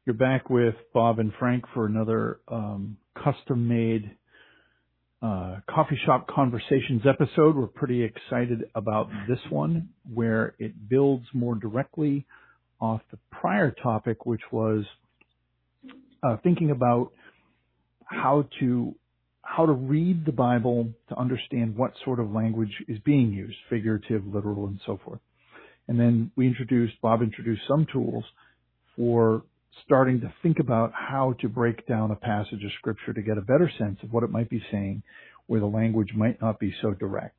You're back with Bob and Frank for another custom-made Coffee Shop Conversations episode. We're pretty excited about this one, where it builds more directly off the prior topic, which was thinking about how to read the Bible to understand what sort of language is being used, figurative, literal, and so forth. And then Bob introduced some tools for starting to think about how to break down a passage of Scripture to get a better sense of what it might be saying, where the language might not be so direct.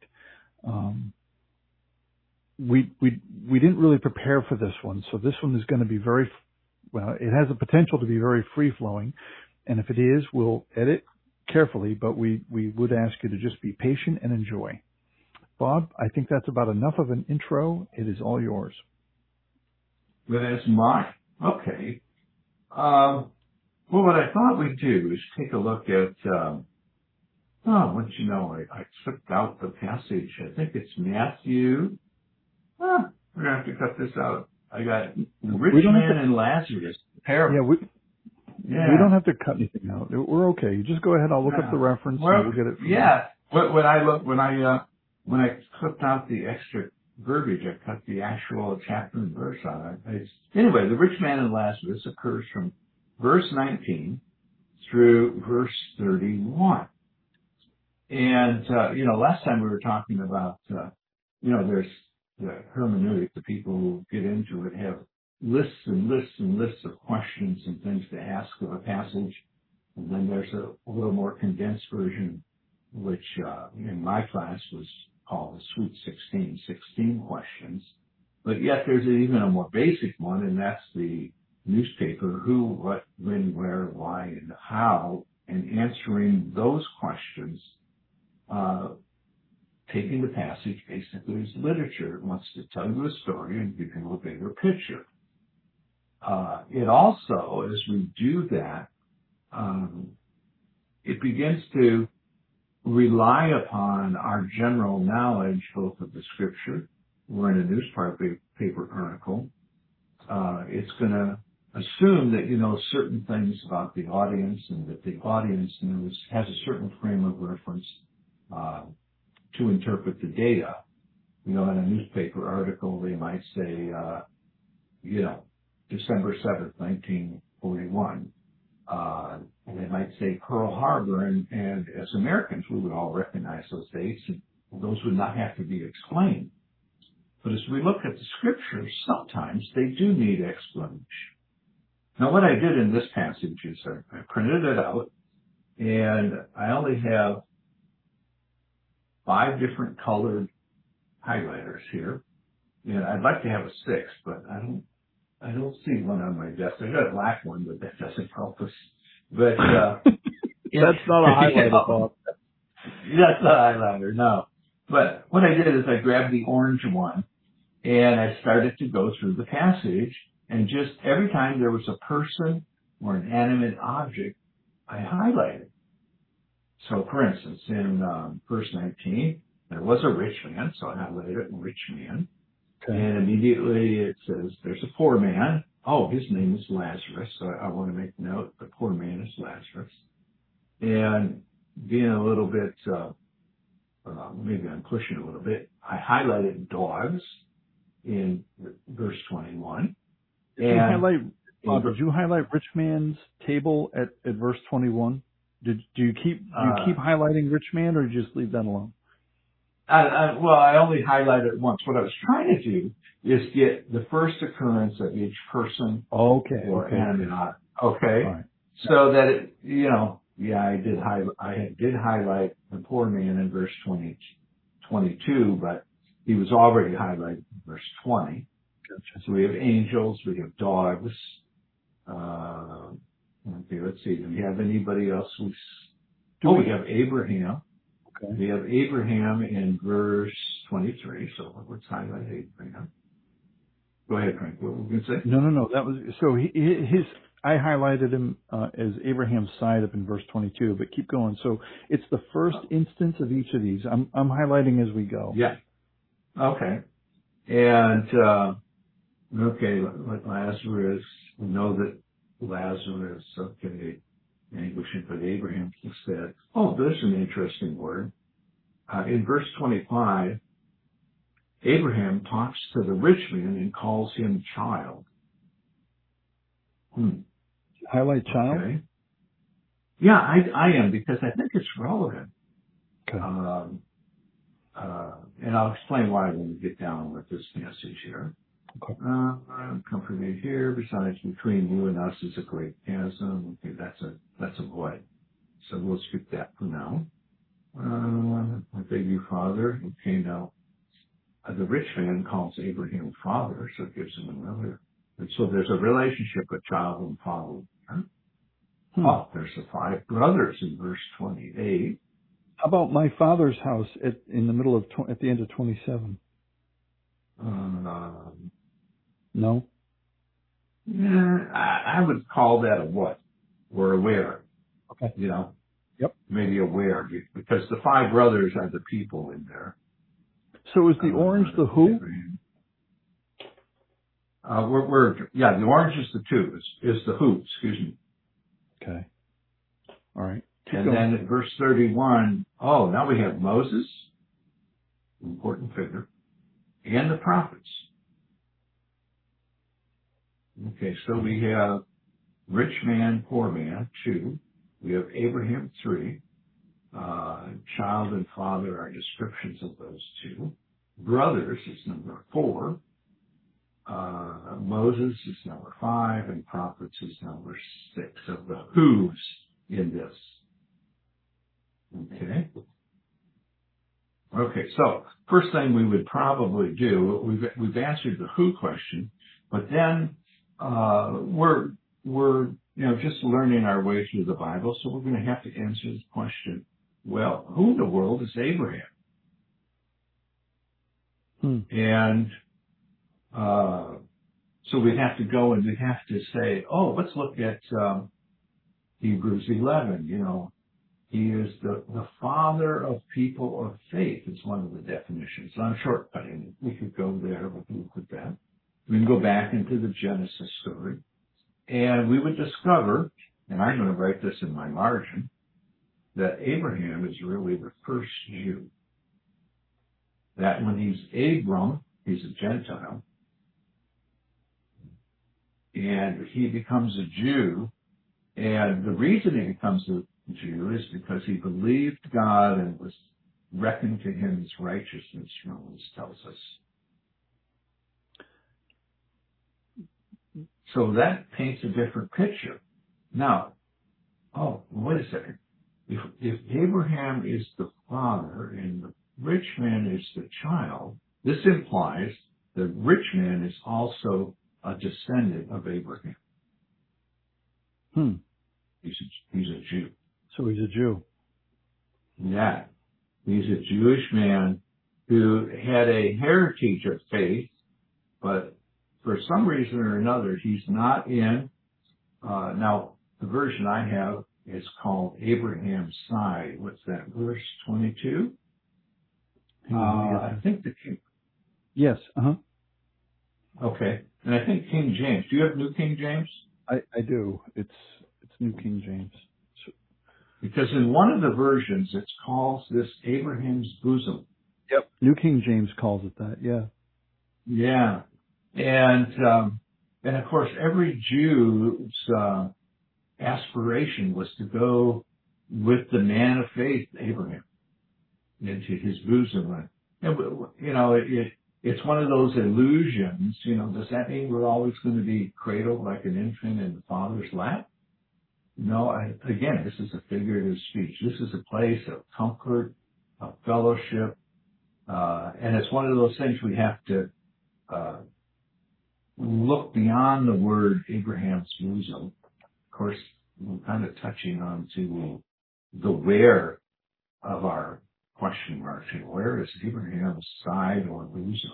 We didn't really prepare for this one, so this one is going to be it has the potential to be very free-flowing, and if it is, we'll edit carefully, but we would ask you to just be patient and enjoy. Bob, I think that's about enough of an intro. It is all yours. Well, that's mine. Okay. Well, what I thought we'd do is take a look at, I took out the passage. I think it's Matthew. We're going to have to cut this out. I got rich man and Lazarus. Parable. Yeah, we don't have to cut anything out. We're okay. You just go ahead. I'll look up the reference and we'll get it. Yeah. When I clipped out the extra verbiage, I cut the actual chapter and verse out. Anyway, the rich man and Lazarus occurs from verse 19 through verse 31. And, last time we were talking about, there's the hermeneutic, the people who get into it have lists and lists and lists of questions and things to ask of a passage. And then there's a little more condensed version, which in my class was called the Sweet 16 questions. But yet there's even a more basic one, and that's the newspaper, who, what, when, where, why, and how, and answering those questions, taking the passage basically as literature. It wants to tell you a story and give you a bigger picture. It also, as we do that, it begins to rely upon our general knowledge, both of the Scripture. We're in a newspaper article. It's going to assume that you know certain things about the audience, and that the audience has a certain frame of reference to interpret the data. In a newspaper article, they might say, December 7th, 1941. And they might say Pearl Harbor, and as Americans, we would all recognize those dates, and those would not have to be explained. But as we look at the Scriptures, sometimes they do need explanation. Now, what I did in this passage is I printed it out, and I only have 5 different colored highlighters here. And I'd like to have a 6th, but I don't see one on my desk. I got a black one, but that doesn't help us. But that's not a highlighter, Bob. That's not a highlighter, no. But what I did is I grabbed the orange one, and I started to go through the passage, and just every time there was a person or an animate object, I highlighted. So, for instance, in verse 19, there was a rich man, so I highlighted it, rich man. Okay. And immediately it says there's a poor man. Oh, his name is Lazarus. So I want to make note, the poor man is Lazarus. And being a little bit, maybe I'm pushing a little bit, I highlighted dogs in verse 21. Did you highlight rich man's table at verse 21? Do you keep highlighting rich man, or just leave that alone? I only highlighted it once. What I was trying to do is get the first occurrence of each person or animate object. Okay. Right. So that I did highlight the poor man in verse 22, but he was already highlighted in verse 20. Gotcha. So we have angels, we have dogs. Okay, let's see. Do we have anybody else? We have Abraham. Okay. We have Abraham in verse 23, so let's highlight Abraham. Go ahead, Frank. What were we going to say? No. That was so. I highlighted him as Abraham's side up in verse 22, but keep going. So it's the first instance of each of these. I'm highlighting as we go. Yeah. Okay. And like Lazarus, we know that Lazarus, okay, anguishing, but Abraham said, oh, there's an interesting word. In verse 25, Abraham talks to the rich man and calls him child. Highlight child? Okay. Yeah, I am, because I think it's relevant. Okay. And I'll explain why when we get down with this passage here. Okay. Comfort me here, besides between you and us is a great chasm. Okay, that's a void. So we'll skip that for now. I beg you, Father. Okay, now, the rich man calls Abraham father, so it gives him another. And so there's a relationship with child and father. Oh, there's the 5 brothers in verse 28. How about my father's house in the middle of at the end of 27? No. Yeah, I would call that a what? Or a where. Okay. You know. Yep. Maybe a where, because the 5 brothers are the people in there. So is the orange the who? The orange is the two. Is the who? Excuse me. Okay. All right. And then at verse 31, now we have Moses, important figure, and the prophets. Okay, so we have rich man, poor man, 2. We have Abraham, 3. Child and father are descriptions of those 2. Brothers is number 4. Moses is number 5, and prophets is number 6 of the who's in this. Okay, so first thing we would probably do, we've answered the who question, but then we're just learning our way through the Bible, so we're going to have to answer this question. Well, who in the world is Abraham? And so we have to go and we have to say, let's look at Hebrews 11. He is the father of people of faith is one of the definitions. So I'm shortcutting. We could go there, but we look at that. We can go back into the Genesis story, and we would discover, and I'm going to write this in my margin, that Abraham is really the first Jew. That when he's Abram, he's a Gentile, and he becomes a Jew, and the reason he becomes a Jew is because he believed God and was reckoned to him as righteousness, Romans tells us. So that paints a different picture. Now, wait a second. If Abraham is the father and the rich man is the child, this implies the rich man is also a descendant of Abraham. He's a Jew. So he's a Jew. Yeah. He's a Jewish man who had a heritage of faith, but for some reason or another, he's not in. Now, the version I have is called Abraham's side. What's that, verse 22? I think the King. Yes. Okay. And I think King James. Do you have New King James? I do. It's New King James. Because in one of the versions, it calls this Abraham's bosom. Yep. New King James calls it that. Yeah. Yeah. And of course, every Jew's aspiration was to go with the man of faith, Abraham, into his bosom. And, it's one of those illusions. Does that mean we're always going to be cradled like an infant in the Father's lap? No, again, this is a figurative speech. This is a place of comfort, of fellowship, and it's one of those things we have to look beyond the word Abraham's bosom. Of course, we're kind of touching on to the where of our question mark. Where is Abraham's side or bosom?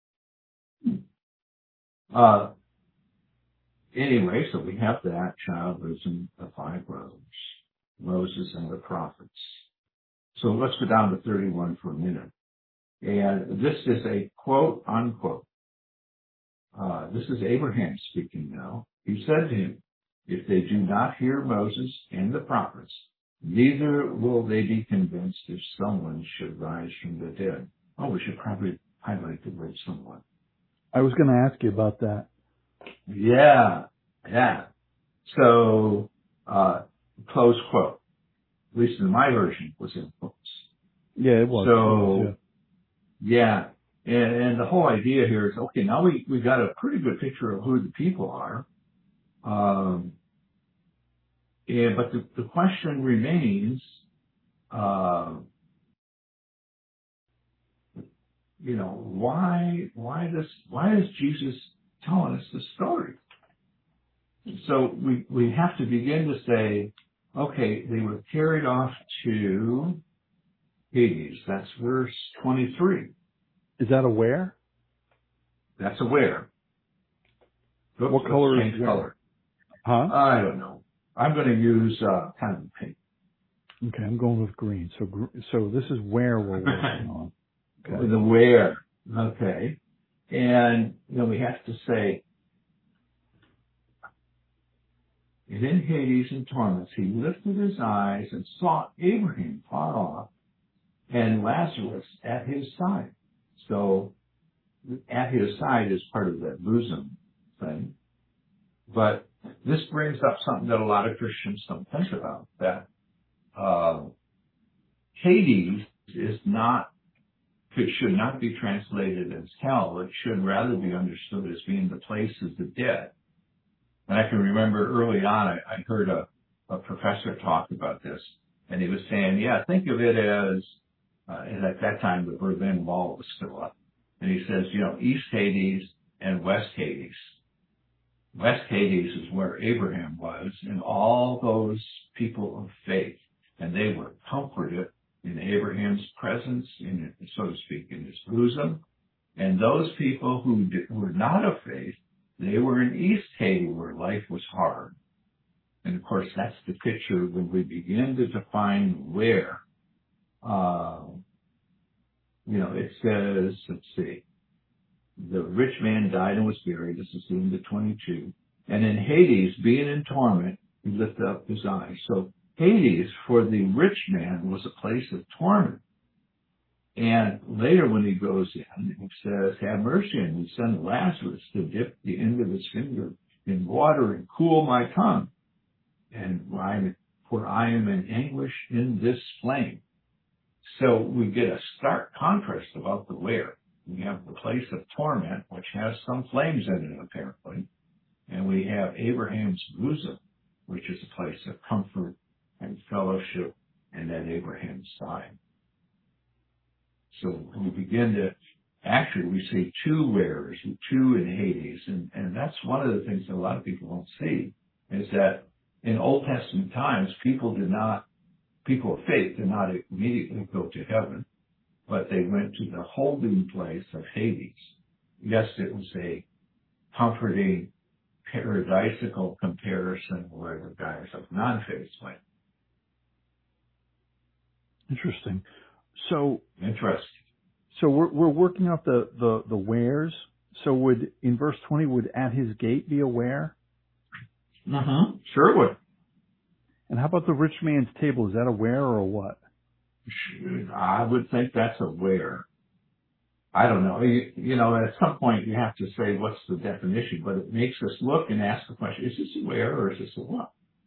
Anyway, so we have that child bosom, the 5 brothers, Moses and the prophets. So let's go down to 31 for a minute. And this is a quote unquote. This is Abraham speaking now. He said to him, If they do not hear Moses and the prophets, neither will they be convinced if someone should rise from the dead. Oh, we should probably highlight the word someone. I was going to ask you about that. Yeah. So, close quote. At least in my version was in quotes. Yeah, it was. So, yeah. And the whole idea here is, okay, now we got a pretty good picture of who the people are. But the question remains, why is Jesus telling us this story? So we have to begin to say, okay, they were carried off to Hades. That's verse 23. Is that a where? That's a where. Oops, what color is change color? Huh? I don't know. I'm going to use kind of pink. Okay, I'm going with green. So this is where we're working on. Okay. The where. Okay. And we have to say, and in Hades in torments, he lifted his eyes and saw Abraham far off and Lazarus at his side. So at his side is part of that bosom thing. But this brings up something that a lot of Christians don't think about, that Hades should not be translated as hell. It should rather be understood as being the place of the dead. And I can remember early on, I heard a professor talk about this, and he was saying, think of it as, and at that time the Berlin Wall was still up. And he says, East Hades and West Hades. West Hades is where Abraham was and all those people of faith. And they were comforted in Abraham's presence, so to speak, in his bosom. And those people who were not of faith, they were in East Hades where life was hard. And of course, that's the picture when we begin to define where. It says, let's see, the rich man died and was buried. This is in the 22. And in Hades, being in torment, he lifted up his eyes. So Hades, for the rich man, was a place of torment. And later when he goes in, he says, have mercy on me, send Lazarus to dip the end of his finger in water and cool my tongue. For I am in anguish in this flame. So we get a stark contrast about the where. We have the place of torment, which has some flames in it, apparently. And we have Abraham's bosom, which is a place of comfort and fellowship, and at Abraham's side. So we begin to, actually we see two wheres, two in Hades. And that's one of the things that a lot of people don't see, is that in Old Testament times, people of faith did not immediately go to heaven, but they went to the holding place of Hades. Yes, it was a comforting, paradisical comparison where the guys of non-faith went. Interesting. So interesting. we're working out the wheres. So in verse 20, would at his gate be a where? Mm-hmm. Sure it would. And how about the rich man's table? Is that a where or a what? I would think that's a where. I don't know. At some point you have to say what's the definition, but it makes us look and ask the question, is this a where or is this a what?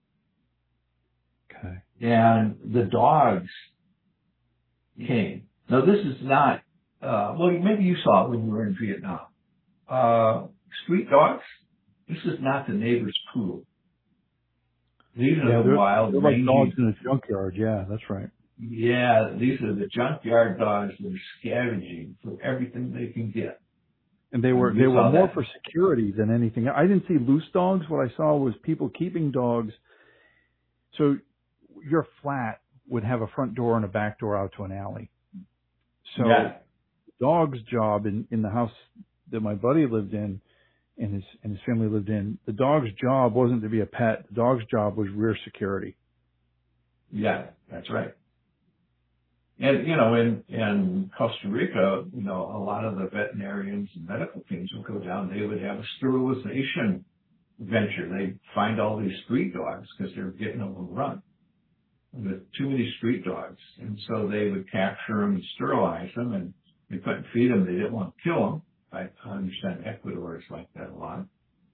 Okay. And the dogs came. Now this is not, maybe you saw it when you were in Vietnam. Street dogs, this is not the neighbor's pool. These are the wild, they're like dogs in a junkyard. Yeah, that's right. Yeah, these are the junkyard dogs that are scavenging for everything they can get. And they were more for security than anything. I didn't see loose dogs. What I saw was people keeping dogs. So your flat would have a front door and a back door out to an alley. So the dog's job in the house that my buddy lived in and his family lived in, the dog's job wasn't to be a pet. The dog's job was rear security. Yeah, that's right. And, in Costa Rica, a lot of the veterinarians and medical teams would go down. They would have a sterilization venture. They find all these street dogs because they're getting overrun with too many street dogs. And so they would capture them and sterilize them, and they couldn't feed them. They didn't want to kill them. I understand Ecuador is like that a lot.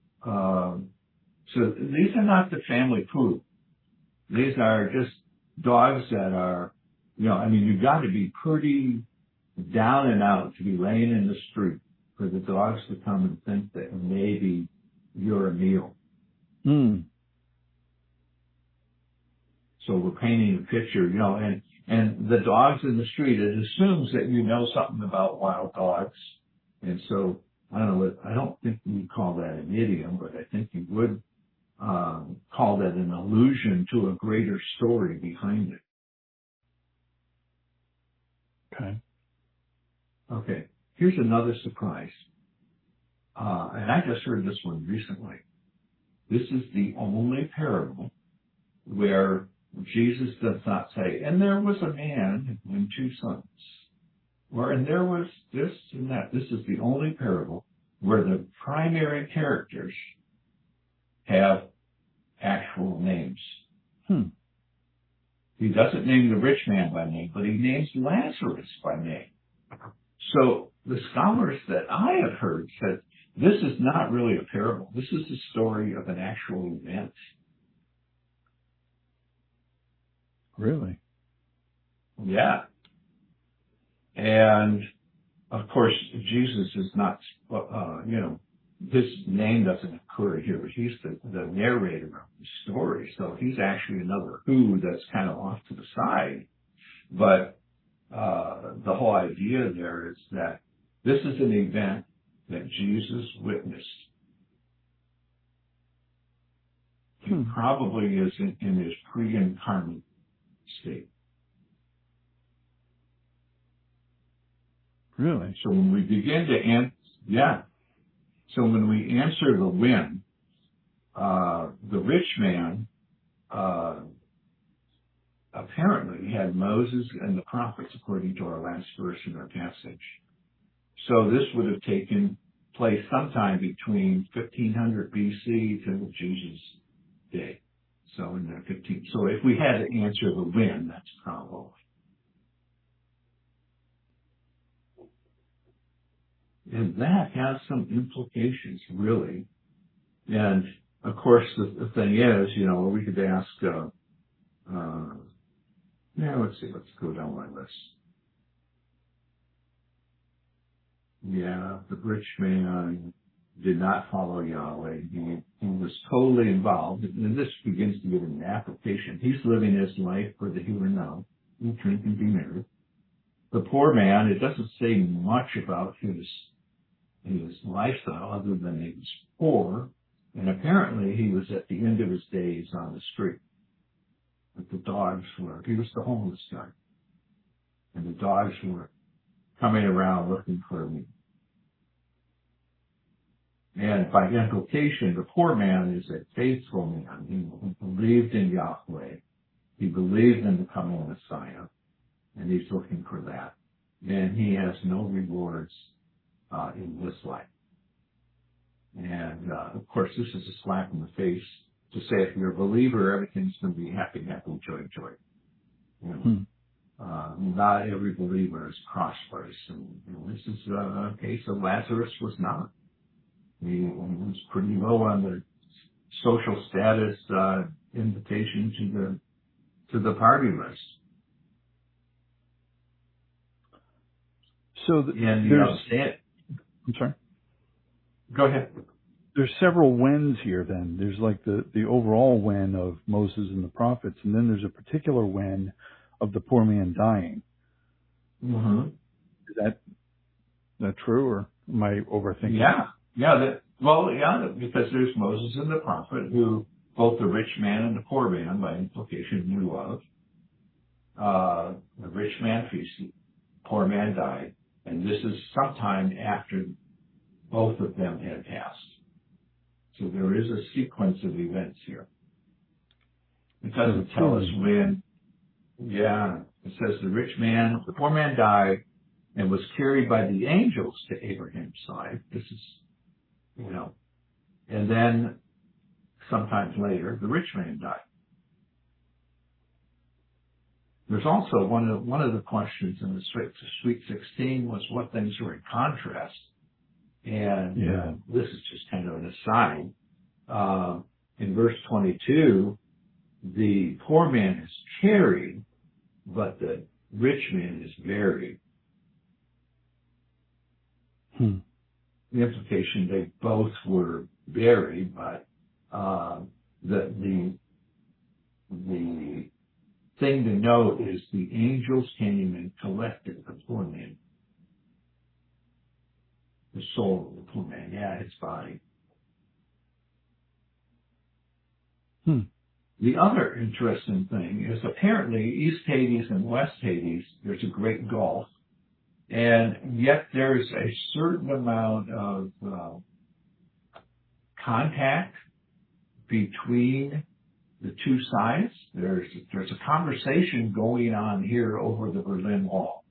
So these are not the family food. These are just dogs that are, you've got to be pretty down and out to be laying in the street for the dogs to come and think that maybe you're a meal. So we're painting a picture, and the dogs in the street, it assumes that you know something about wild dogs. And so, I don't think we call that an idiom, but I think you would call that an allusion to a greater story behind it. Okay. Here's another surprise. And I just heard this one recently. This is the only parable where Jesus does not say, and there was a man and 2 sons. And there was this and that. This is the only parable where the primary characters have actual names. He doesn't name the rich man by name, but he names Lazarus by name. So the scholars that I have heard said, this is not really a parable. This is the story of an actual event. Really? Yeah. And of course, Jesus is not, his name doesn't occur here. He's the narrator of the story. So he's actually another who that's kind of off to the side. But the whole idea there is that this is an event that Jesus witnessed. He probably is in his pre-incarnate state. Really? So when we begin to so when we answer the when, the rich man apparently had Moses and the prophets, according to our last verse in our passage. So this would have taken place sometime between 1500 BC to Jesus' day. So in the 15. So if we had to answer the when, that's probably. And that has some implications, really. And of course, the thing is, we could ask, let's see, let's go down my list. Yeah, the rich man did not follow Yahweh. He was totally involved. And this begins to get an application. He's living his life for the here and now. Eat, drink, and be merry. The poor man, it doesn't say much about his lifestyle other than he was poor. And apparently he was at the end of his days on the street. But the dogs he was the homeless guy. And the dogs were coming around looking for me. And by implication, the poor man is a faithful man. He believed in Yahweh. He believed in the coming Messiah. And he's looking for that. And he has no rewards in this life. And of course, this is a slap in the face to say if you're a believer, everything's going to be happy, happy, joy, joy. Not every believer is prosperous. And this is a case of Lazarus was not. He was pretty low on the social status invitation to the party list. So I'm sorry. Go ahead. There's several whens here. Then there's like the overall when of Moses and the prophets, and then there's a particular when of the poor man dying. Mm-hmm. Is that true, or am I overthinking? Because there's Moses and the prophet, who both the rich man and the poor man, by implication, knew of. The rich man feasted, poor man died, and this is sometime after both of them had passed. So there is a sequence of events here. It doesn't tell us when. Yeah, it says the poor man died and was carried by the angels to Abraham's side. This is, and then sometimes later, the rich man died. There's also one of the questions in the Sweet 16 was what things were in contrast. And this is just kind of an aside. In verse 22, the poor man is carried, but the rich man is buried. The implication, they both were buried, but the thing to note is the angels came and collected the poor man. The soul of the poor man, his body. The other interesting thing is apparently East Hades and West Hades, there's a great gulf, and yet there's a certain amount of contact between the two sides. There's a conversation going on here over the Berlin Wall.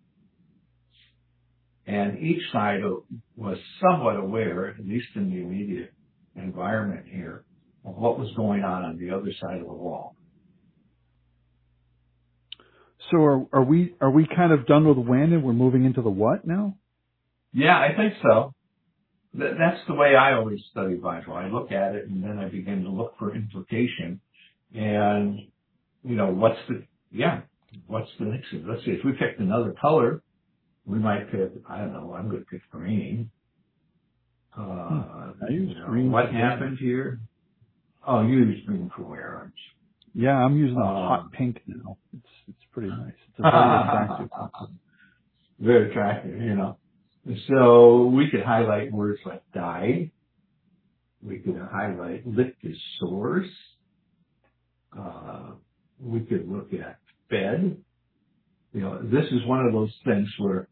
And each side was somewhat aware, at least in the immediate environment here, of what was going on the other side of the wall. So are we kind of done with when and we're moving into the what now? Yeah, I think so. That's the way I always study Bible. I look at it and then I begin to look for implication. And, what's the next thing? Let's see, if we picked another color, we might pick, I don't know, I'm going to pick green. I use green. What happened here? Oh, you use green for where, aren't you? Yeah, I'm using a hot pink now. It's pretty nice. It's a very attractive color. Very attractive, So we could highlight words like died. We could highlight licked his sores. We could look at fed. This is one of those things where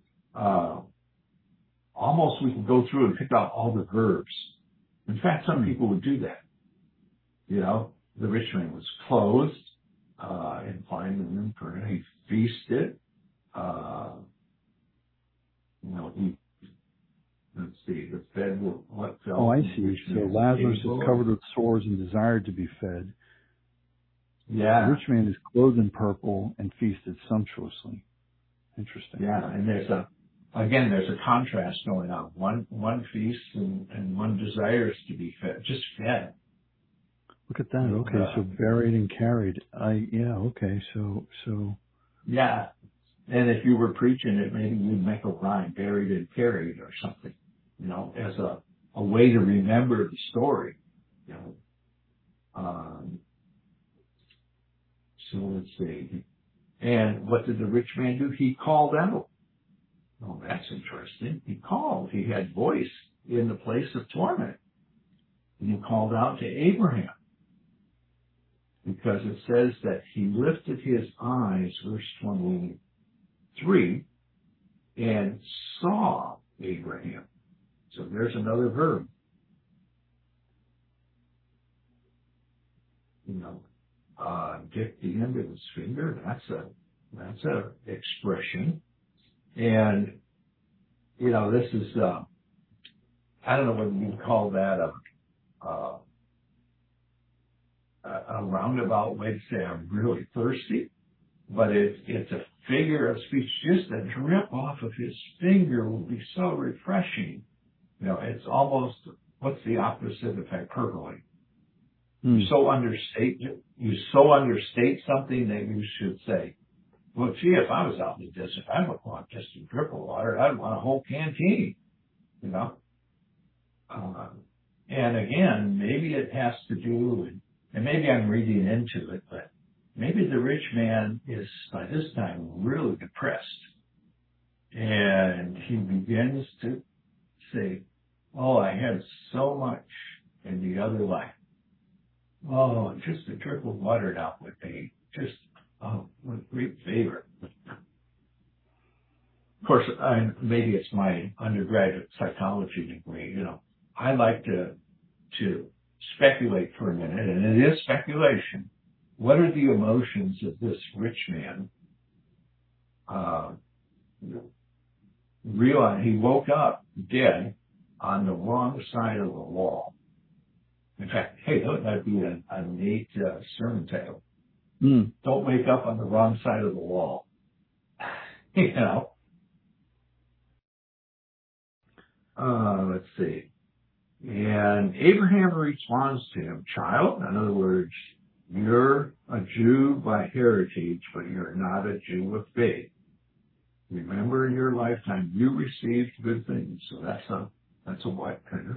almost we could go through and pick out all the verbs. In fact, some people would do that. The rich man was clothed, implying the room for he feasted. Let's see, the fed what fell. Oh, I see. So Lazarus is covered with sores and desired to be fed. Yeah. The rich man is clothed in purple and feasted sumptuously. Interesting. Yeah, and there's a contrast going on. One feasts and one desires to be fed, just fed. Look at that. Okay, so buried and carried. Okay, so. Yeah, and if you were preaching it, maybe you'd make a rhyme, buried and carried or something, as a way to remember the story, So let's see. And what did the rich man do? He called out. Oh, that's interesting. He called. He had voice in the place of torment. And he called out to Abraham. Because it says that he lifted his eyes, verse 23, and saw Abraham. So there's another verb. Dipped the end of his finger. That's a expression. And, this is, I don't know whether you call that a roundabout way to say I'm really thirsty, but it's a figure of speech. Just a drip off of his finger will be so refreshing. It's almost, what's the opposite of hyperbole? You so understate something that you should say, well, gee, if I was out in the desert, I wouldn't want just a drip of water. I'd want a whole canteen, and again, maybe it has to do, and maybe I'm reading into it, but maybe the rich man is, by this time, really depressed. And he begins to say, oh, I had so much in the other life. Oh, just a drip of water now would be just, with great favor. Of course, maybe it's my undergraduate psychology degree, I like to speculate for a minute, and it is speculation. What are the emotions of this rich man? Realized he woke up dead on the wrong side of the wall. In fact, hey, that'd be a neat sermon title. Mm. Don't wake up on the wrong side of the wall. You know? Let's see. And Abraham responds to him, child, in other words, you're a Jew by heritage, but you're not a Jew of faith. Remember in your lifetime, you received good things. So that's a what kind of,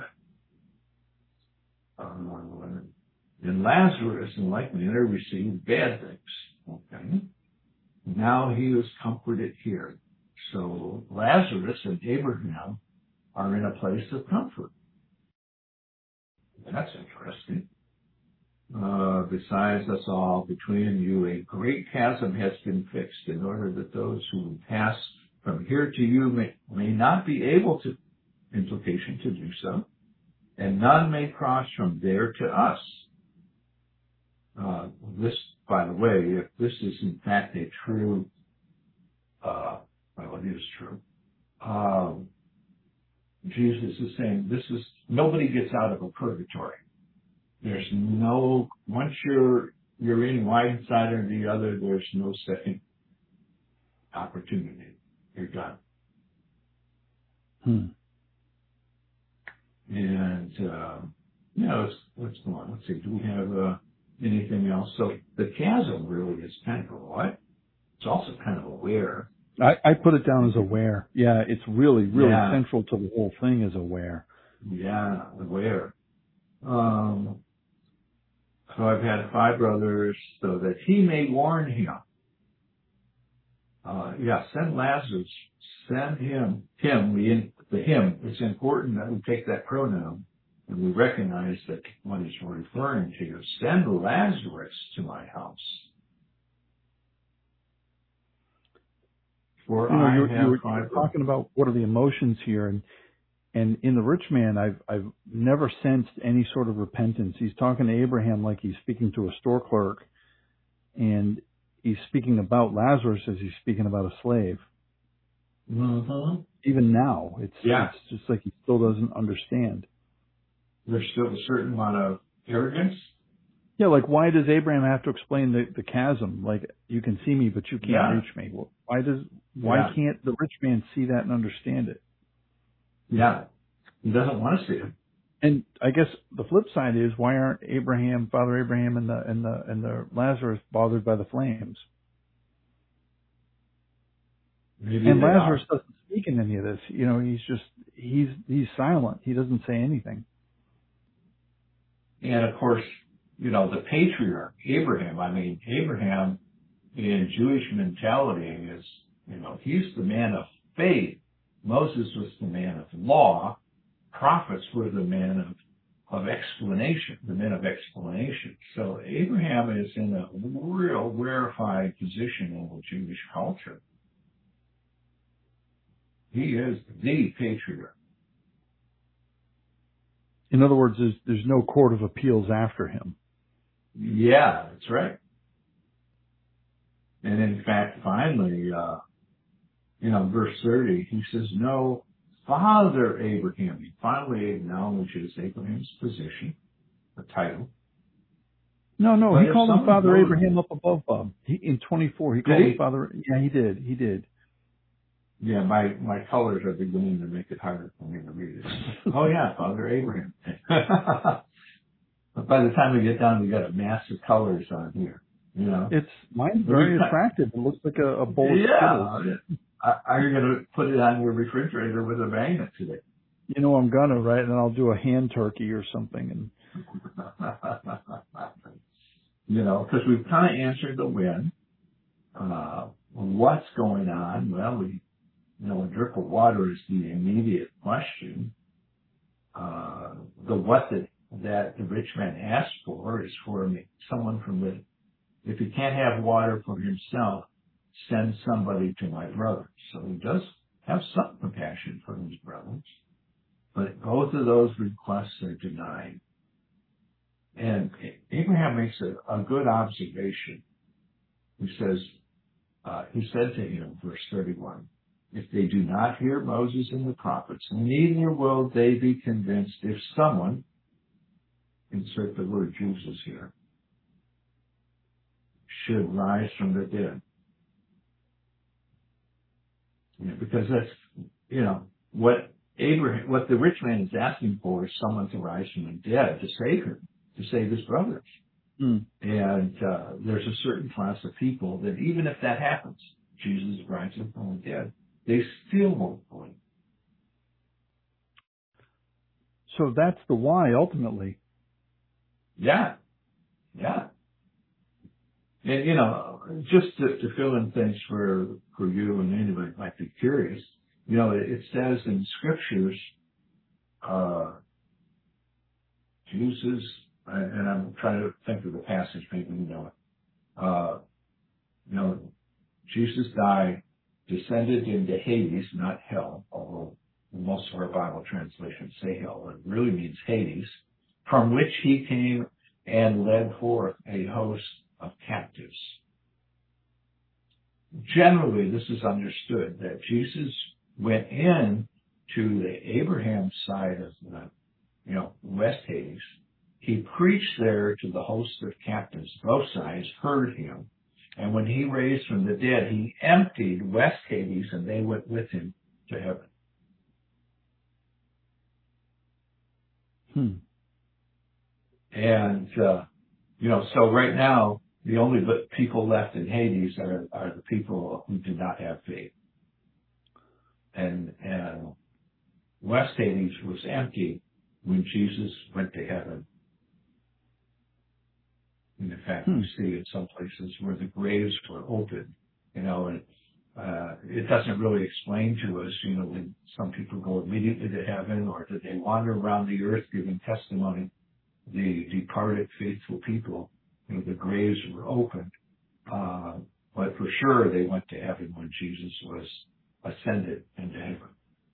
and Lazarus, in like manner, received bad things. Okay. Now he is comforted here. So Lazarus and Abraham are in a place of comfort. That's interesting. Besides us all, between you, a great chasm has been fixed in order that those who pass from here to you may not be able to, implication to do so, and none may cross from there to us. This, by the way, if this is in fact a true, well, it is true, Jesus is saying nobody gets out of a purgatory. There's no, once you're in one side or the other, there's no second opportunity. You're done. And, let's go on. Let's see, do we have anything else? So the chasm really is kind of a what? It's also kind of a where. I put it down as a where. Yeah, it's really central to the whole thing as a where. Yeah, the where. So I've had 5 brothers so that he may warn him. Send Lazarus, send him, the him. It's important that we take that pronoun and we recognize that what he's referring to. Send Lazarus to my house. For you were talking about what are the emotions here, and in the rich man, I've never sensed any sort of repentance. He's talking to Abraham like he's speaking to a store clerk, and he's speaking about Lazarus as he's speaking about a slave. Mm-hmm. Even now, it's just like he still doesn't understand. There's still a certain amount of arrogance. Yeah, like why does Abraham have to explain the chasm? Like you can see me, but you can't reach me. Why can't the rich man see that and understand it? Yeah, he doesn't want to see it. And I guess the flip side is why aren't Father Abraham, and the Lazarus bothered by the flames? Maybe and Lazarus doesn't speak in any of this. You know, he's silent. He doesn't say anything. And of course, the patriarch Abraham in Jewish mentality is, he's the man of faith. Moses was the man of law. Prophets were the men of explanation, the men of explanation. So Abraham is in a real rarefied position in the Jewish culture. He is the patriarch. In other words, there's no court of appeals after him. Yeah, that's right. And in fact, finally, verse 30, he says, no, Father Abraham. He finally acknowledges Abraham's position, the title. No, he called him Father Abraham up above Bob. In 24, he called him Father. Yeah, he did. Yeah, my colors are beginning to make it harder for me to read it. Oh yeah, Father Abraham. But by the time we get down, we got a mass of colors on here. It's mine's very attractive. It looks like a bowl of Skittles. Are you going to put it on your refrigerator with a magnet today? I'm gonna, right? And then I'll do a hand turkey or something. And because we've kind of answered the when. What's going on? Well, a drip of water is the immediate question. The what that the rich man asked for is for someone if he can't have water for himself, send somebody to my brothers. So he does have some compassion for his brothers, but both of those requests are denied. And Abraham makes a good observation. He says, he said to him, verse 31, if they do not hear Moses and the prophets, neither will they be convinced if someone, insert the word Jesus here, should rise from the dead. Because that's, what the rich man is asking for is someone to rise from the dead to save him, to save his brothers. Mm. And there's a certain class of people that even if that happens, Jesus rises from the dead, they still won't believe. So that's the why, ultimately. Yeah. Yeah. And, just to fill in things for you and anybody who might be curious, it says in scriptures, Jesus, and I'm trying to think of the passage, maybe you know it. Jesus died, descended into Hades, not hell, although most of our Bible translations say hell. It really means Hades, from which he came and led forth a host of captives. Generally, this is understood that Jesus went in to the Abraham side of the, West Hades. He preached there to the host of captives. Both sides heard him. And when he raised from the dead, he emptied West Hades and they went with him to heaven. And, so right now, the only people left in Hades are the people who did not have faith. And West Hades was empty when Jesus went to heaven. And in fact, we see in some places where the graves were open, and it doesn't really explain to us, did some people go immediately to heaven or did they wander around the earth giving testimony? The departed faithful people, the graves were open. But for sure they went to heaven when Jesus was ascended into heaven.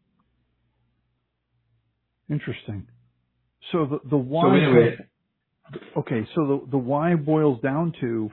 Interesting. So the why. So anyway. Okay, so the why boils down to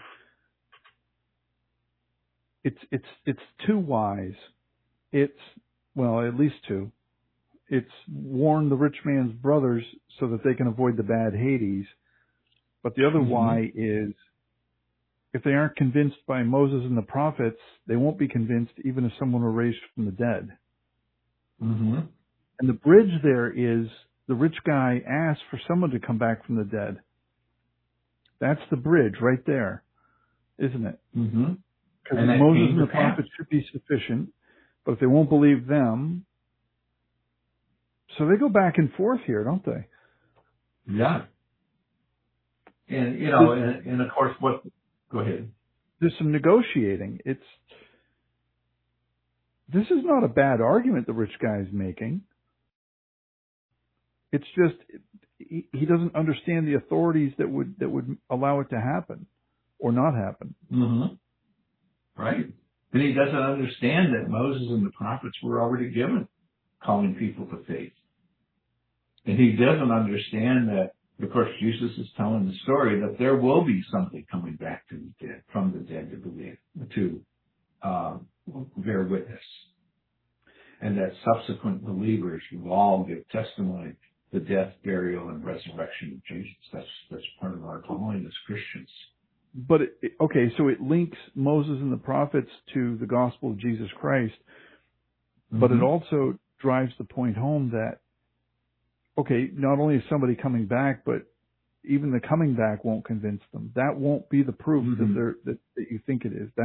it's two whys. It's, well, at least two. It's warn the rich man's brothers so that they can avoid the bad Hades. But the other why is if they aren't convinced by Moses and the prophets, they won't be convinced even if someone were raised from the dead. Mm-hmm. And the bridge there is the rich guy asked for someone to come back from the dead. That's the bridge right there, isn't it? Mm-hmm. Because Moses and the prophets should be sufficient, but if they won't believe them, so they go back and forth here, don't they? Yeah. And, and of course, go ahead. There's some negotiating. This is not a bad argument the rich guy is making. It's just, he doesn't understand the authorities that would allow it to happen or not happen. Mm-hmm. Right. And he doesn't understand that Moses and the prophets were already given calling people to faith. And he doesn't understand that, of course, Jesus is telling the story that there will be somebody coming back to the dead, from the dead to believe, to bear witness. And that subsequent believers will all give testimony to the death, burial, and resurrection of Jesus. That's part of our calling as Christians. But, so it links Moses and the prophets to the gospel of Jesus Christ, but it also drives the point home that, not only is somebody coming back, but even the coming back won't convince them. That won't be the proof that you think it is.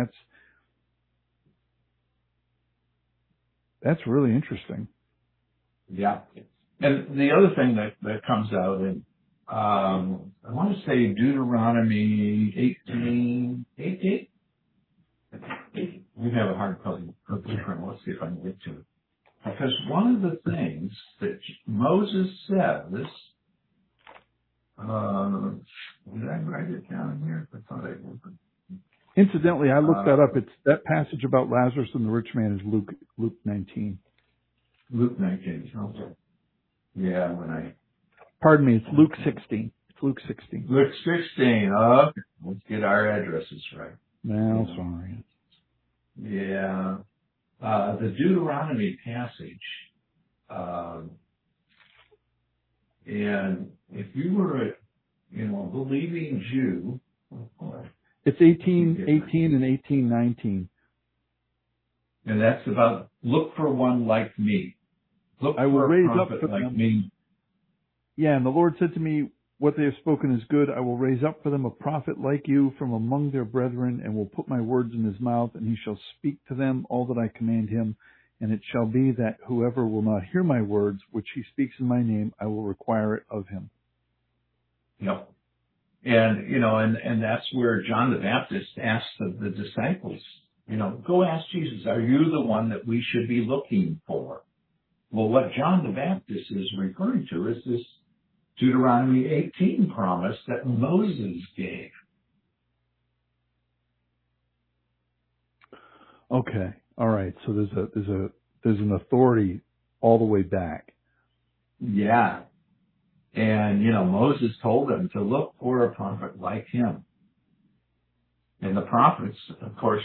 That's really interesting. Yeah. And the other thing that comes out in, I want to say Deuteronomy 18:8. We have a hard copy. Let's see if I can get to it. Because one of the things that Moses says, did I write it down here? I thought I did. Incidentally, I looked that up. It's that passage about Lazarus and the rich man is Luke 19. Luke 19. Okay. Yeah, Pardon me, it's Luke 16. It's Luke 16. Luke 16. Okay. Let's get our addresses right. No, sorry. Yeah. The Deuteronomy passage, and if you were a believing Jew. It's 18:18 and 18:19. And that's about, look for one like me. Look I will for a raise up prophet for like them. me. Yeah, and the Lord said to me, what they have spoken is good. I will raise up for them a prophet like you from among their brethren, and will put my words in his mouth, and he shall speak to them all that I command him. And it shall be that whoever will not hear my words, which he speaks in my name, I will require it of him. Yep. And that's where John the Baptist asked the disciples, go ask Jesus, are you the one that we should be looking for? Well, what John the Baptist is referring to is this Deuteronomy 18 promise that Moses gave. Okay. All right. So there's an authority all the way back. Yeah. And, Moses told them to look for a prophet like him. And the prophets, of course,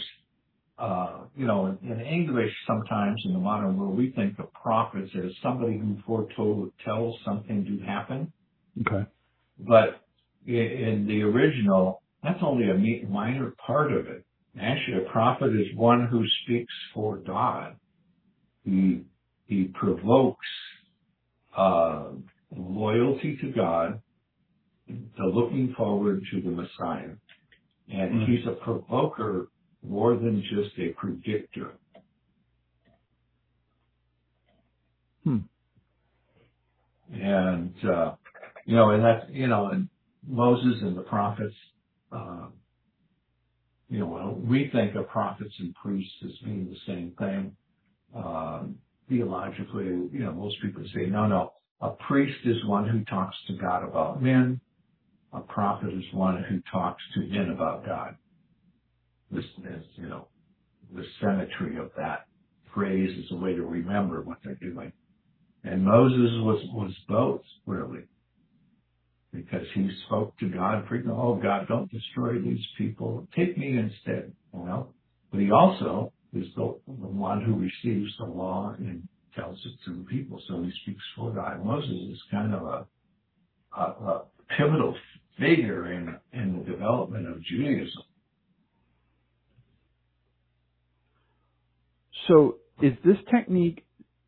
in English sometimes in the modern world, we think of prophets as somebody who foretells something to happen. Okay. But in the original, that's only a minor part of it. Actually, a prophet is one who speaks for God. He provokes loyalty to God, the looking forward to the Messiah. And he's a provoker more than just a predictor. And, and that's, and Moses and the prophets, we think of prophets and priests as being the same thing. Theologically, most people say, no, a priest is one who talks to God about men. A prophet is one who talks to men about God. This is, the symmetry of that phrase is a way to remember what they're doing. And Moses was both, really, because he spoke to God, oh, God, don't destroy these people. Take me instead, But he also is the one who receives the law and tells it to the people. So he speaks for God. Moses is kind of a pivotal figure in the development of Judaism. So is this technique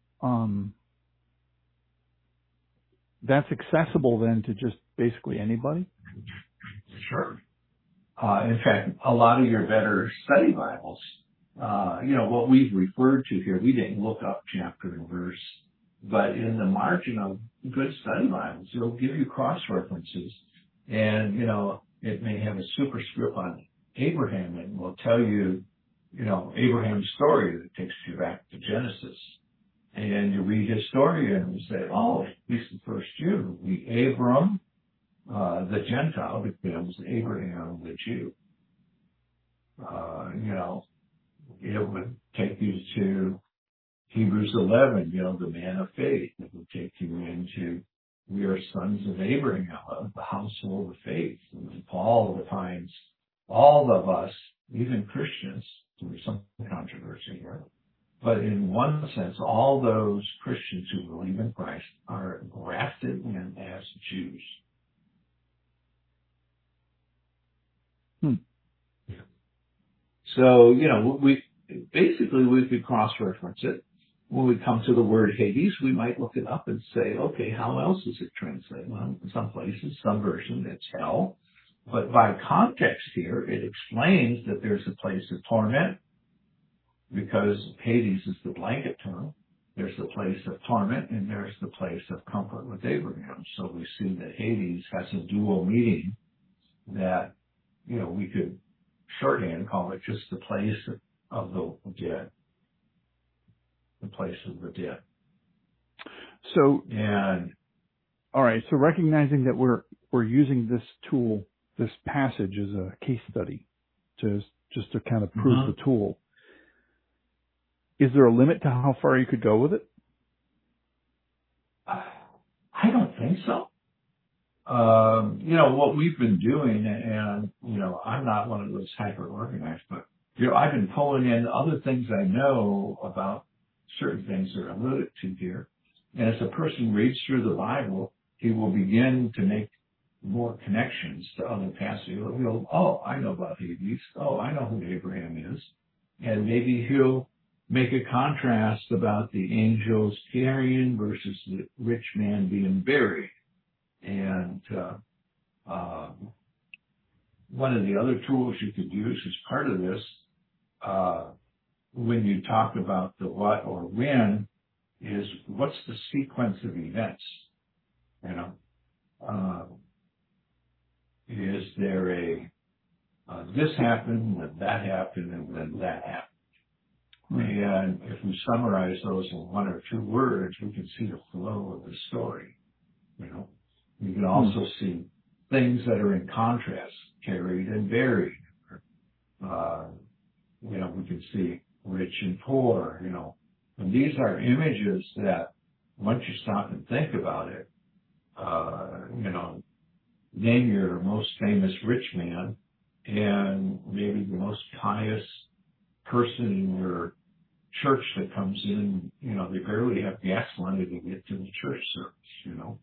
that's accessible then to just basically anybody? Sure. In fact, a lot of your better study Bibles, what we've referred to here, we didn't look up chapter and verse, but in the margin of good study Bibles, it'll give you cross-references, and, it may have a superscript on Abraham, and will tell you, Abraham's story that takes you back to Genesis. And you read his story and you say, oh, he's the first Jew. Abram, the Gentile, becomes Abraham, the Jew. It would take you to Hebrews 11, the man of faith. It would take you into, we are sons of Abraham, of the household of faith. And Paul defines all of us, even Christians, there's some controversy here, but in one sense, all those Christians who believe in Christ are grafted in as Jews. So, we could cross-reference it. When we come to the word Hades, we might look it up and say, okay, how else is it translated? Well, in some places, some version, it's hell. But by context here, it explains that there's a place of torment, because Hades is the blanket term. There's the place of torment, and there's the place of comfort with Abraham. So we see that Hades has a dual meaning that, we could shorthand call it just the place of the dead. The place of the dead. So, all right. So recognizing that we're using this tool, this passage as a case study just to kind of prove the tool. Is there a limit to how far you could go with it? I don't think so. What we've been doing, and, I'm not one of those hyper-organized, but, I've been pulling in other things I know about certain things that are alluded to here. And as a person reads through the Bible, he will begin to make more connections to other passages. He'll go, oh, I know about Hades. Oh, I know who Abraham is. And maybe he'll make a contrast about the angels carrying versus the rich man being buried. And one of the other tools you could use as part of this, when you talk about the what or when, is what's the sequence of events? You know, is there a this happened, then that happened, and then that happened? And if we summarize those in one or two words, we can see the flow of the story. You know, you can also see things that are in contrast, carried and buried. You know, we can see rich and poor. You know, and these are images that once you stop and think about it, you know, name your most famous rich man and maybe the most pious person in your church that comes in. You know, they barely have gas money to get to the church service, you know.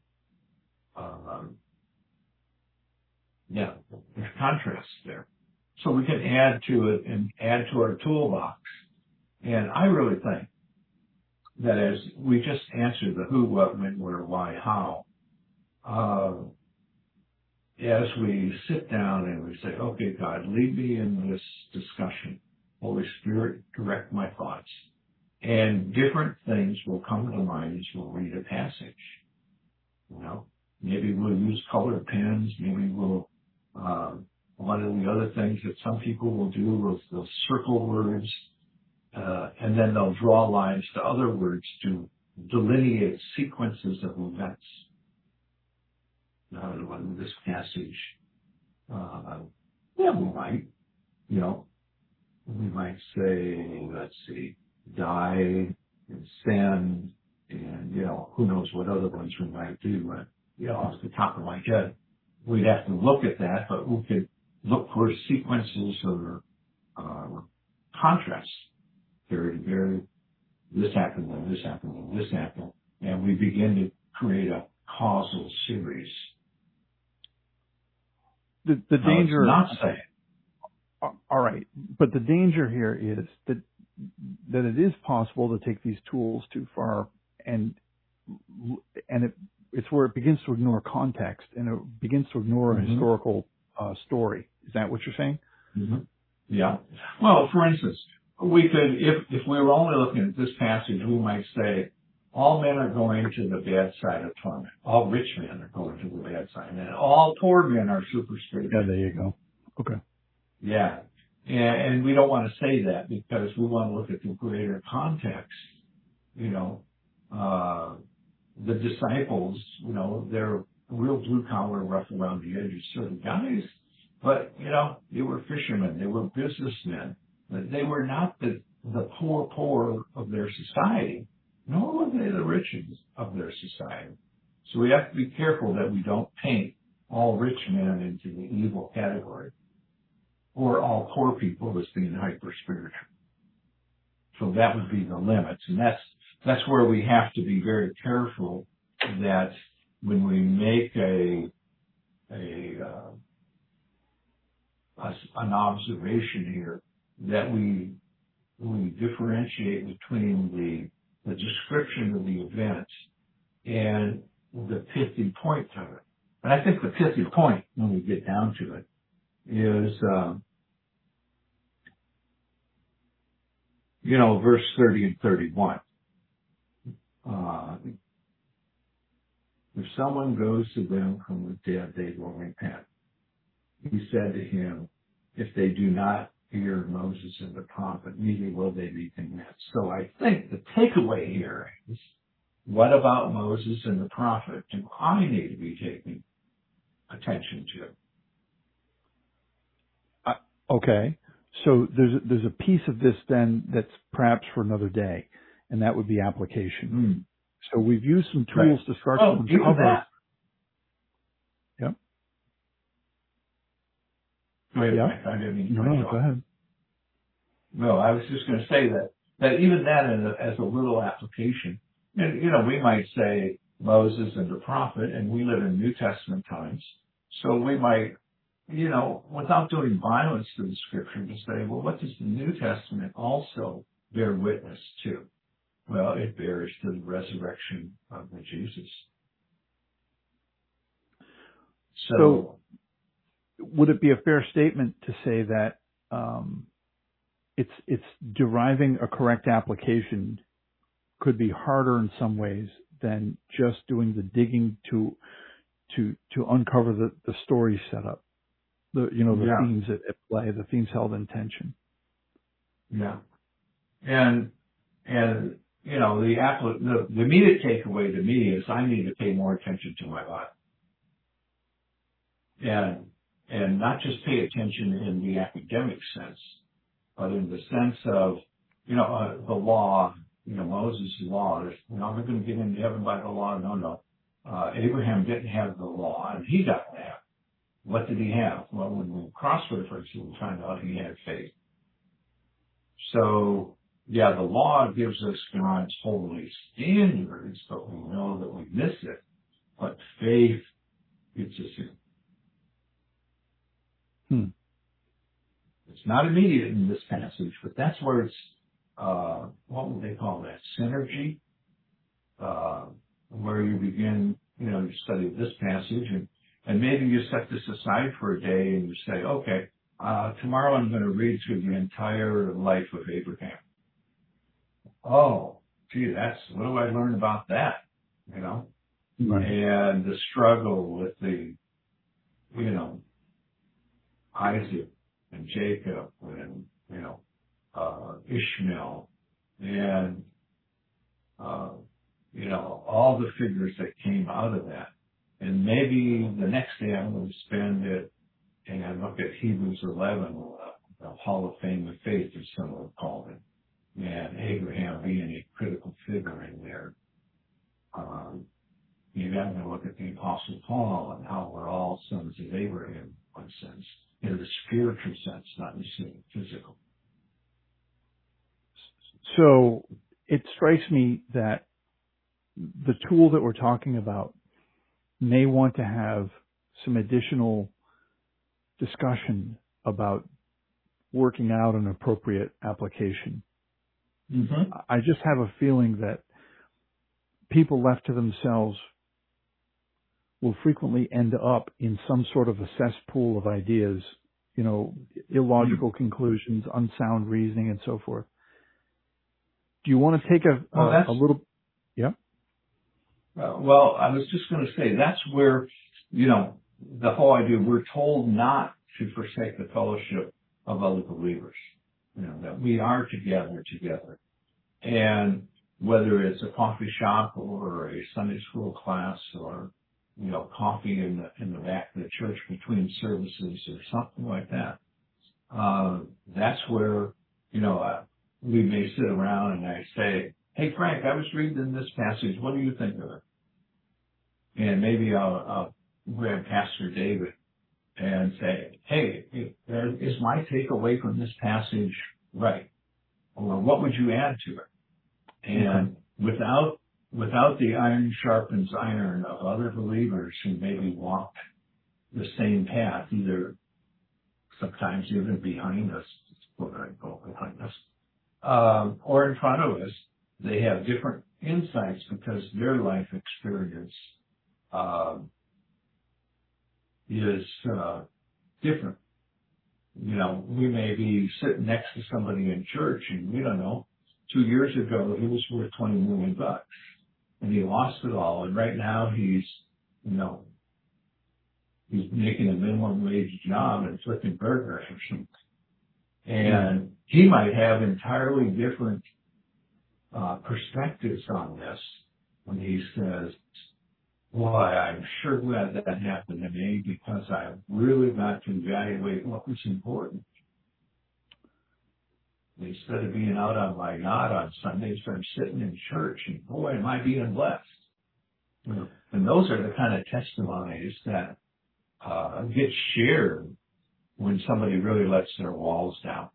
Yeah, there's contrast there. So we can add to it and add to our toolbox. And I really think that as we just answer the who, what, when, where, why, how, as we sit down and we say, okay, God, lead me in this discussion. Holy Spirit, direct my thoughts. And different things will come to mind as we'll read a passage. You know, maybe we'll use colored pens. Maybe we'll, one of the other things that some people will do is they'll circle words, and then they'll draw lines to other words to delineate sequences of events. Now, in this passage, yeah, we might, you know, we might say, let's see, died and sin, and, you know, who knows what other ones we might do. But, you know, off the top of my head, we'd have to look at that, but we could look for sequences or contrasts. Very, this happened, then this happened, then this happened. And we begin to create a causal series. The danger. Not saying. All right, but the danger here is that it is possible to take these tools too far, and it's where it begins to ignore context and it begins to ignore a historical story. Is that what you're saying? Mm-hmm. Yeah. Well, for instance, we could, if we were only looking at this passage, we might say all men are going to the bad side of torment. All rich men are going to the bad side, and all poor men are super spiritual. Yeah, there you go. Okay. Yeah. And we don't want to say that because we want to look at the greater context. You know, the disciples, you know, they're real blue collar, rough around the edges sort of guys, but, you know, they were fishermen, they were businessmen. They were not the poor of their society, nor were they the rich of their society. So we have to be careful that we don't paint all rich men into the evil category, or all poor people as being hyper-spiritual. So that would be the limits. And that's where we have to be very careful that when we make an observation here, that we differentiate between the description of the event and the pithy point of it. And I think the pithy point, when we get down to it, is, you know, verse 30 and 31. If someone goes to them from the dead, they will repent. He said to him, if they do not hear Moses and the prophet, neither will they be convinced. So I think the takeaway here is, what about Moses and the prophet do I need to be taking attention to? Okay. So there's a piece of this then that's perhaps for another day, and that would be application. So we've used some tools to start to uncover. Yep. Wait a minute, I didn't mean to. No, go ahead. No, I was just going to say that even that as a little application, and, you know, we might say Moses and the prophet, and we live in New Testament times, So we might, without doing violence to the scripture, to say, well, what does the New Testament also bear witness to? Well, it bears to the resurrection of the Jesus. So would it be a fair statement to say that it's deriving a correct application could be harder in some ways than just doing the digging to uncover the story setup, the themes at play, the themes held in tension. Yeah. And the immediate takeaway to me is I need to pay more attention to my body. And not just pay attention in the academic sense, but in the sense of, the law, Moses' law. I'm not going to get into heaven by the law. No. Abraham didn't have the law, and he doesn't have it. What did he have? Well, when we cross-reference, we find out he had faith. So, the law gives us God's holy standards, but we know that we miss it. But faith gets us in. It's not immediate in this passage, but that's where it's, what would they call that? Synergy, where you begin, you study this passage and maybe you set this aside for a day and you say, okay, tomorrow I'm going to read through the entire life of Abraham. Oh, gee, what do I learn about that? Right. And the struggle with the, Isaac and Jacob and, Ishmael and, all the figures that came out of that. And maybe the next day I'm going to spend it and look at Hebrews 11, the Hall of Fame of Faith, as some would call it, and Abraham being a critical figure in there. Maybe I'm going to look at the Apostle Paul and how we're all sons of Abraham in one sense, in the spiritual sense, not necessarily physical. So it strikes me that the tool that we're talking about may want to have some additional discussion about working out an appropriate application. Mm-hmm. I just have a feeling that people left to themselves will frequently end up in some sort of a cesspool of ideas, illogical conclusions, unsound reasoning, and so forth. Do you want to take a little? Yeah. Well, I was just going to say that's where, the whole idea, we're told not to forsake the fellowship of other believers, that we are together. And whether it's a coffee shop or a Sunday school class or, coffee in the back of the church between services or something like that, that's where, we may sit around and I say, hey, Frank, I was reading this passage. What do you think of it? And maybe I'll grab Pastor David and say, hey, is my takeaway from this passage right? Or what would you add to it? And without the iron sharpens iron of other believers who maybe walk the same path, either sometimes even behind us, or in front of us, they have different insights because their life experience is different. We may be sitting next to somebody in church and we don't know, 2 years ago he was worth $20 million and he lost it all. And right now he's making a minimum wage job and flipping burgers or something. And he might have entirely different perspectives on this when he says, boy, I'm sure glad that happened to me because I really got to evaluate what was important. Instead of being out on my yacht on Sundays, I'm sitting in church and boy, am I being blessed. And those are the kind of testimonies that get shared when somebody really lets their walls down.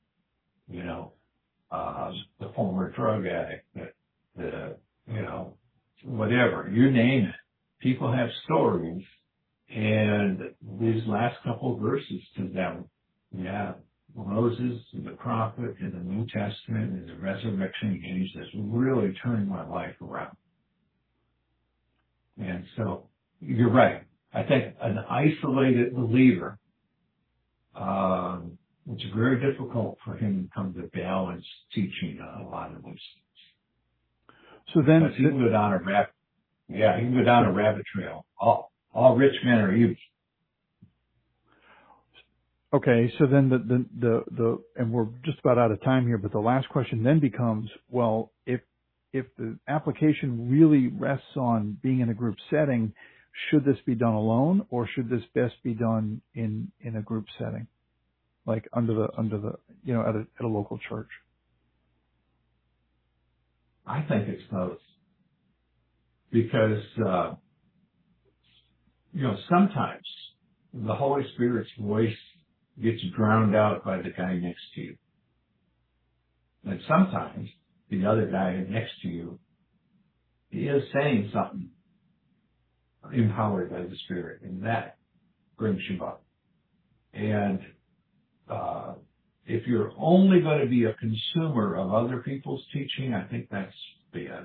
The former drug addict, whatever, you name it. People have stories, And these last couple of verses to them, yeah, Moses and the prophet and the New Testament and the resurrection of Jesus really turned my life around. And so you're right. I think an isolated believer, it's very difficult for him to come to balance teaching a lot of these things. So then, he can go down a rabbit trail. All rich men are evil. okay, so then and we're just about out of time here, but the last question then becomes, well, if the application really rests on being in a group setting, should this be done alone, or should this best be done in a group setting, like under the at a local church? I think it's both, because sometimes the Holy Spirit's voice gets drowned out by the guy next to you. And sometimes the other guy next to you is saying something empowered by the Spirit, and that brings you up. And if you're only going to be a consumer of other people's teaching, I think that's bad.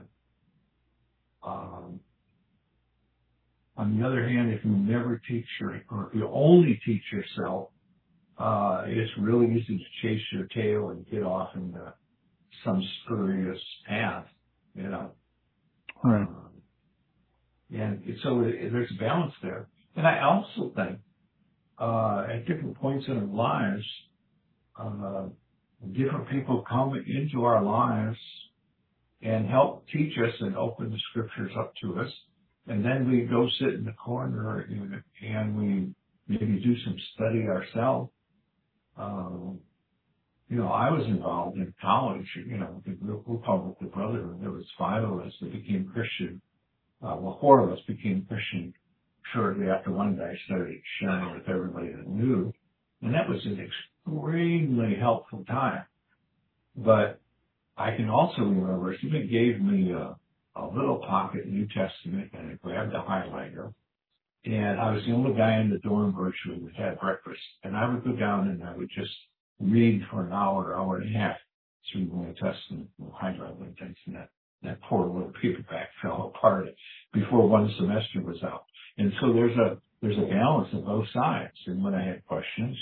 On the other hand, if you never teach or if you only teach yourself, it's really easy to chase your tail and get off into some spurious path, Right. And so there's a balance there. And I also think at different points in our lives, different people come into our lives and help teach us and open the scriptures up to us. And then we go sit in the corner and we maybe do some study ourselves. I was involved in college, we'll call it the Brotherhood. There was 5 of us that became Christian. 4 of us became Christian shortly after one guy started sharing with everybody that knew. And that was an extremely helpful time. But I can also remember somebody gave me a little pocket New Testament, and I grabbed a highlighter. And I was the only guy in the dorm virtually that had breakfast. And I would go down and I would just read for an hour and a half through the New Testament, highlighting things, and that poor little paperback fell apart before one semester was out. And so there's a balance of both sides. And when I had questions,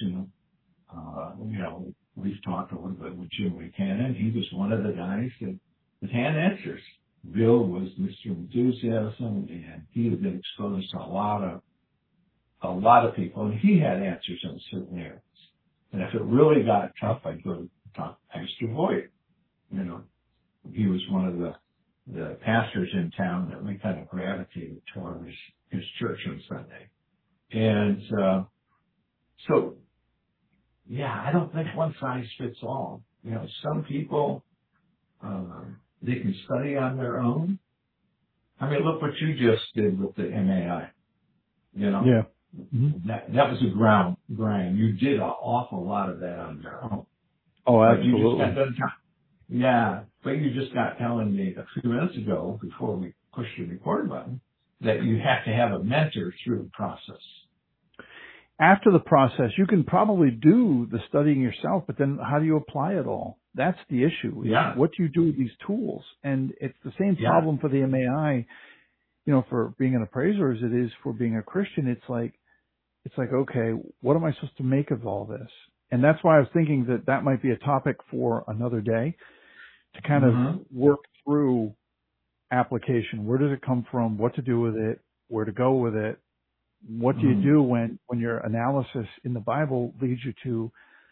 we've talked a little bit with Jim Buchanan. He was one of the guys that had answers. Bill was Mr. Enthusiasm, and he had been exposed to a lot of people, and he had answers in certain areas. And if it really got tough, I'd go to talk to Pastor Voigt. He was one of the pastors in town that we kind of gravitated towards his church on Sunday. And so, I don't think one size fits all. Some people, they can study on their own. I mean, look what you just did with the MAI. Yeah. Mm-hmm. That was a grind. You did an awful lot of that on your own. Oh, absolutely. But you just got telling me a few minutes ago, before we pushed the record button, that you have to have a mentor through the process. After the process, you can probably do the studying yourself, but then how do you apply it all? That's the issue. What do you do with these tools? And it's the same problem for the MAI, for being an appraiser as it is for being a Christian. It's like, okay, what am I supposed to make of all this? And that's why I was thinking that might be a topic for another day to kind of work through application. Where does it come from? What to do with it? Where to go with it? What do you do when your analysis in the Bible leads you to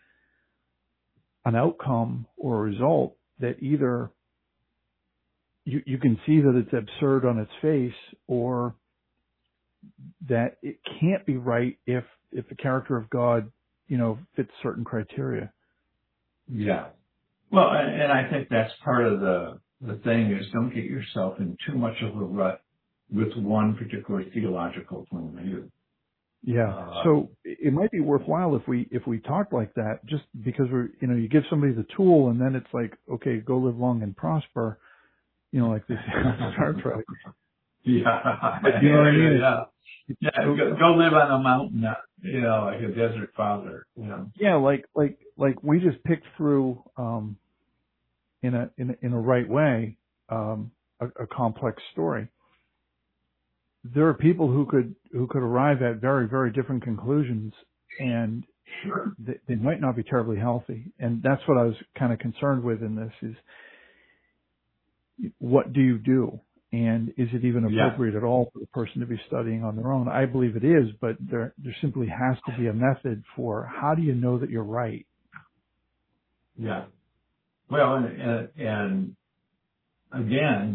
an outcome or a result that either you can see that it's absurd on its face, or that it can't be right if the character of God, fits certain criteria. Yeah. Well, and I think that's part of the thing is, don't get yourself in too much of a rut with one particular theological point of view. Yeah. So it might be worthwhile if we talked like that, just because you give somebody the tool and then it's like, okay, go live long and prosper, like this Star Trek. Yeah. But you know what I mean? Yeah. Yeah. Go live on a mountain, like a desert father, Yeah, like we just picked through, in a right way, a complex story. There are people who could arrive at very, very different conclusions, and Sure. they might not be terribly healthy. And that's what I was kind of concerned with in this is, what do you do? And is it even appropriate at all for the person to be studying on their own? I believe it is, but there simply has to be a method for how do you know that you're right? Yeah. Well, and again,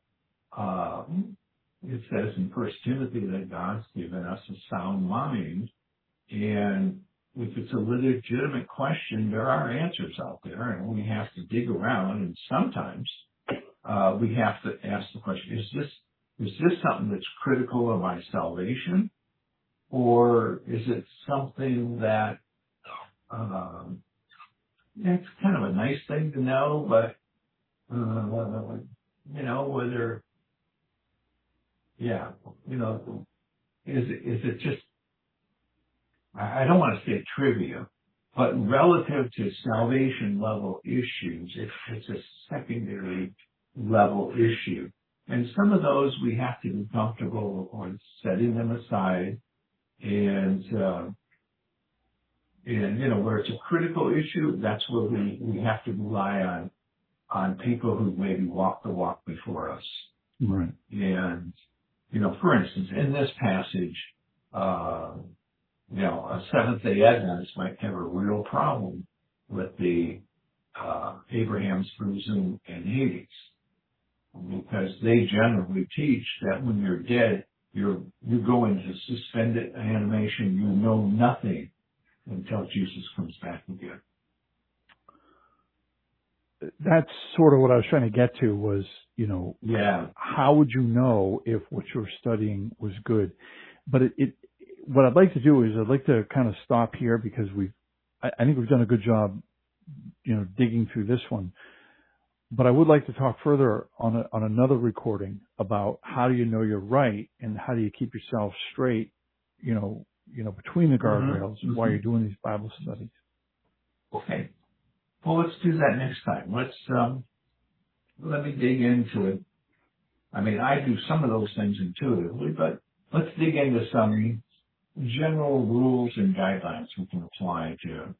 it says in First Timothy that God's given us a sound mind, and if it's a legitimate question, there are answers out there, and we have to dig around, and sometimes we have to ask the question: Is this something that's critical of my salvation, or is it something that it's kind of a nice thing to know, but whether is it just, I don't want to say trivia, but relative to salvation level issues, it's a secondary level issue. And some of those we have to be comfortable on setting them aside, and where it's a critical issue, that's where we have to rely on people who maybe walk the walk before us. Right. And, for instance, in this passage, a Seventh-day Adventist might have a real problem with the Abraham's bosom and Hades, because they generally teach that when you're dead, you go into suspended animation. You know nothing until Jesus comes back again. That's sort of what I was trying to get to was, how would you know if what you're studying was good? But what I'd like to do is I'd like to kind of stop here, because I think we've done a good job, digging through this one. But I would like to talk further on another recording about how do you know you're right, and how do you keep yourself straight, between the guardrails while you're doing these Bible studies. Okay. Well, let's do that next time. Let me dig into it. I mean, I do some of those things intuitively, but let's dig into some general rules and guidelines we can apply to,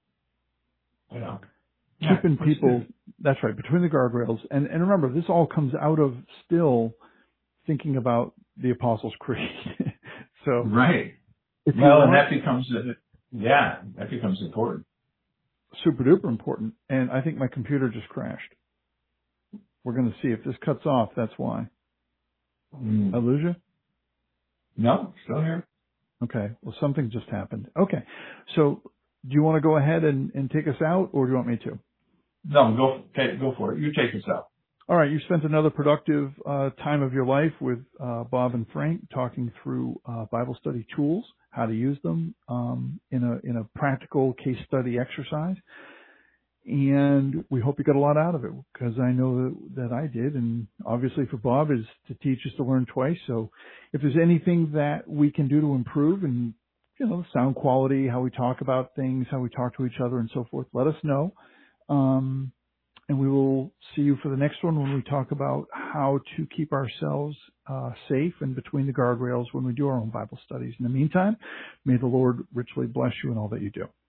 keeping people, that's right, between the guardrails. And remember, this all comes out of still thinking about the Apostles' Creed. So, right. Well, and that becomes important. Super duper important. And I think my computer just crashed. We're going to see if this cuts off. That's why. I lose you? No, still here. Okay. Well, something just happened. Okay. So do you want to go ahead and take us out, or do you want me to? No, go for it. You take us out. All right. You spent another productive time of your life with Bob and Frank talking through Bible study tools, how to use them in a practical case study exercise. And we hope you got a lot out of it, because I know that I did. And obviously for Bob is to teach is to learn twice. So if there's anything that we can do to improve, and, sound quality, how we talk about things, how we talk to each other and so forth, let us know. And we will see you for the next one, when we talk about how to keep ourselves safe and between the guardrails when we do our own Bible studies. In the meantime, may the Lord richly bless you in all that you do.